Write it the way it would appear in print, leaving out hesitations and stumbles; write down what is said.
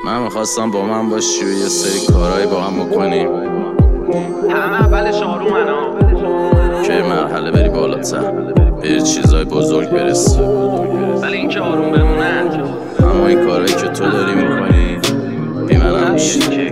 من میخواستم با من باشی و یه سری کارهای با هم بکنیم، همه اولش آرومن که مرحله بری بالاتر، به چیزای بزرگ برسی. ولی این که آروم بمونن اما این کارهایی که تو داری میکنی بی منم میشی.